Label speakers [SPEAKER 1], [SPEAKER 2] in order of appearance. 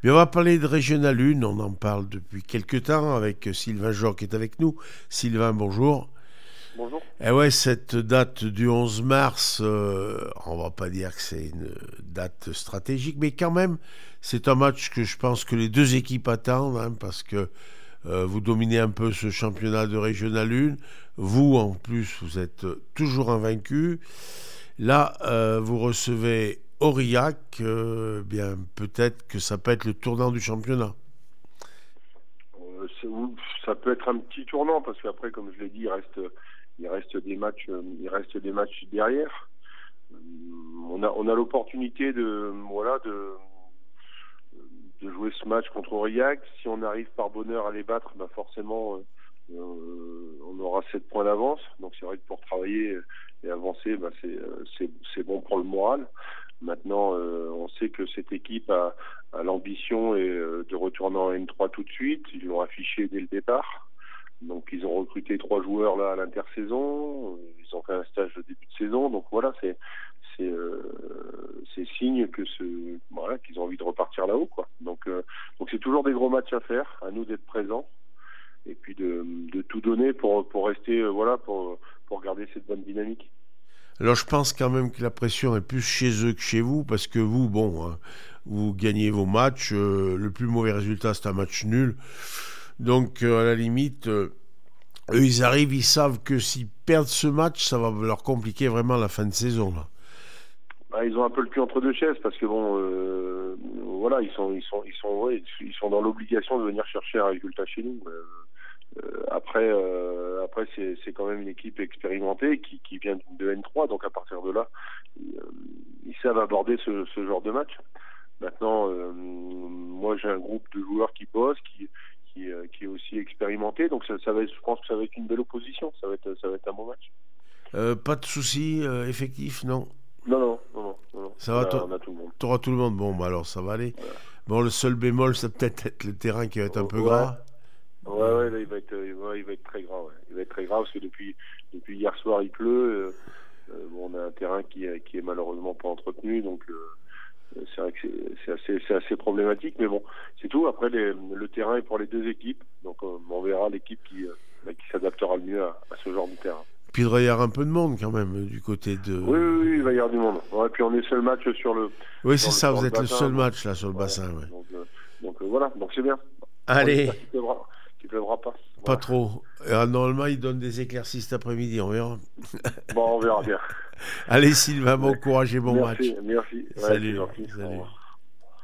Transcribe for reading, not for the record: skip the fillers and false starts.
[SPEAKER 1] Bien, on va parler de Régional 1, on en parle depuis quelques temps avec Sylvain Jor qui est avec nous. Sylvain, bonjour.
[SPEAKER 2] Bonjour.
[SPEAKER 1] Et ouais, cette date du 11 mars, on va pas dire que c'est une date stratégique, mais quand même, c'est un match que je pense que les deux équipes attendent, hein, parce que vous dominez un peu ce championnat de Régional 1. Vous, en plus, vous êtes toujours invaincu. Là, vous recevez Aurillac. Bien, peut-être que ça peut être le tournant du championnat.
[SPEAKER 2] Ça peut être un petit tournant parce qu'après, comme je l'ai dit, il reste des matchs derrière. On a l'opportunité de jouer ce match contre Aurillac. Si on arrive par bonheur à les battre, bah forcément, on aura 7 points d'avance. Donc c'est vrai que pour travailler et avancer, bah c'est bon pour le moral. Maintenant, on sait que cette équipe a l'ambition de retourner en N3 tout de suite. Ils l'ont affiché dès le départ. Donc ils ont recruté 3 joueurs là à l'intersaison. Ils ont fait un stage de début de saison. Donc voilà, c'est signe que qu'ils ont envie de repartir là-haut, quoi. Donc c'est toujours des gros matchs à faire. À nous d'être présents et puis de tout donner pour rester pour garder cette bonne dynamique.
[SPEAKER 1] Alors je pense quand même que la pression est plus chez eux que chez vous, parce que vous, bon, hein, vous gagnez vos matchs, le plus mauvais résultat c'est un match nul. Donc à la limite, eux ils arrivent, ils savent que s'ils perdent ce match, ça va leur compliquer vraiment la fin de saison, là.
[SPEAKER 2] Bah, ils ont un peu le cul entre deux chaises parce que voilà, ils sont dans l'obligation de venir chercher un résultat chez nous. Après, c'est quand même une équipe expérimentée qui vient de N3, donc à partir de là, ils savent aborder ce genre de match. Maintenant, moi j'ai un groupe de joueurs qui bossent, qui est aussi expérimenté, donc je pense que ça va être une belle opposition, ça va être un bon match.
[SPEAKER 1] Pas de soucis effectifs, non?
[SPEAKER 2] Non.
[SPEAKER 1] Ça va,
[SPEAKER 2] On a tout le monde.
[SPEAKER 1] t'auras tout le monde. Bon, bah alors ça va aller.
[SPEAKER 2] Voilà.
[SPEAKER 1] Bon, le seul bémol, c'est peut-être être le terrain qui va être un peu
[SPEAKER 2] Ouais.
[SPEAKER 1] gras.
[SPEAKER 2] Ouais, là, il va être très gras. Ouais. Il va être très gras parce que depuis hier soir, il pleut. On a un terrain qui est malheureusement pas entretenu, donc c'est vrai que c'est assez problématique. Mais bon, c'est tout. Après, le terrain est pour les deux équipes, donc on verra l'équipe qui s'adaptera le mieux à ce genre de terrain.
[SPEAKER 1] Puis il devrait y avoir un peu de monde quand même du côté de.
[SPEAKER 2] Oui, il va y avoir du monde. Ouais, puis on est seul match sur le.
[SPEAKER 1] Oui, c'est ça. Vous êtes le
[SPEAKER 2] bassin,
[SPEAKER 1] seul match là sur le bassin. Ouais.
[SPEAKER 2] Donc voilà, donc c'est bien. On
[SPEAKER 1] Allez,
[SPEAKER 2] espère qu'il pleuvra pas.
[SPEAKER 1] pas
[SPEAKER 2] Voilà.
[SPEAKER 1] trop. Normalement, ils donnent des éclaircies cet après-midi. On verra.
[SPEAKER 2] Bon, on verra bien.
[SPEAKER 1] Allez, Sylvain, bon courage et bon match.
[SPEAKER 2] Merci. Ouais, c'est
[SPEAKER 1] Salut.
[SPEAKER 2] gentil. Au
[SPEAKER 1] Salut.
[SPEAKER 2] revoir.